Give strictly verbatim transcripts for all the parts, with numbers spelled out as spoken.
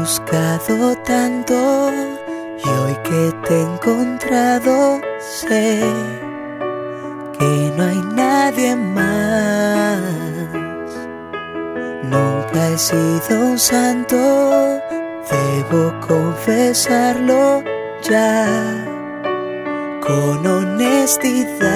buscado tanto y hoy que te he encontrado sé que no hay nadie más. Nunca he sido un santo, debo confesarlo ya con honestidad.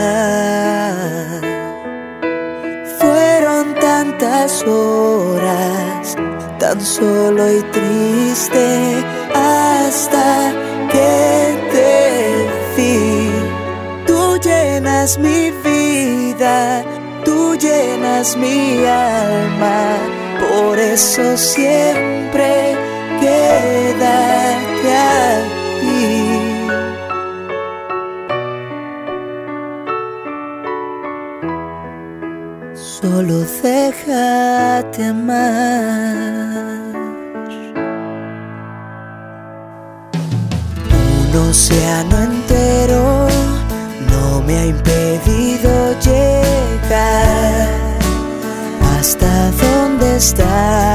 Fueron tantas horas tan solo y triste hasta que te vi. Tú llenas mi vida, tú llenas mi alma, por eso siempre quédate aquí. Solo déjate amar. Un océano entero no me ha impedido llegar hasta donde estás.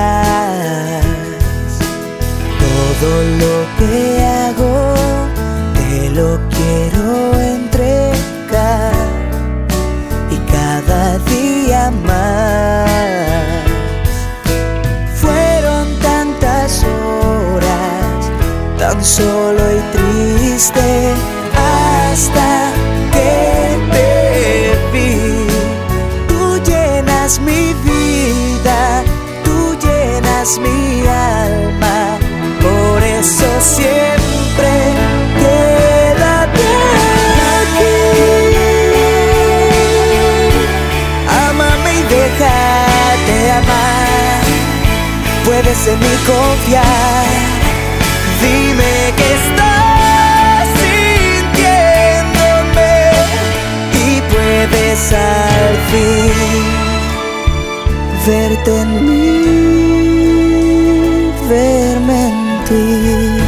Todo lo que hago te lo quiero entregar y cada día más. Fueron tantas horas tan solo y triste hasta que te vi. Tú llenas mi vida, tú llenas mi alma, por eso siempre quédate aquí. Ámame y déjate amar, puedes en mí confiar. Dime que estás sintiéndome y puedes al fin verte en mí, verme en ti.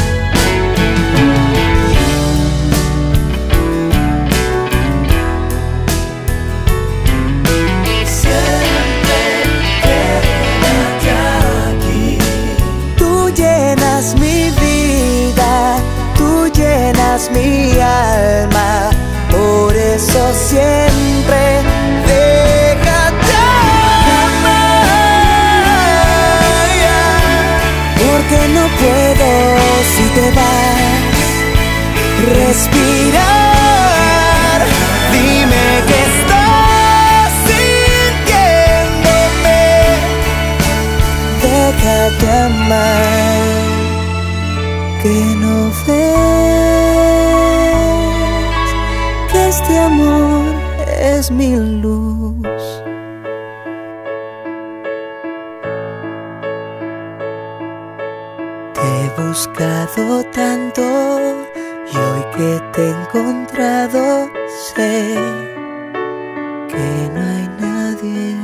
Siempre quédate aquí. Tú llenas mi vida, tú llenas mi alma, por eso siempre déjate amar. Porque no puedo si te vas respirar. Dime que estás sintiéndome, déjate amar. Que no ves que este amor es mi luz. Te he buscado tanto y hoy que te he encontrado sé que no hay nadie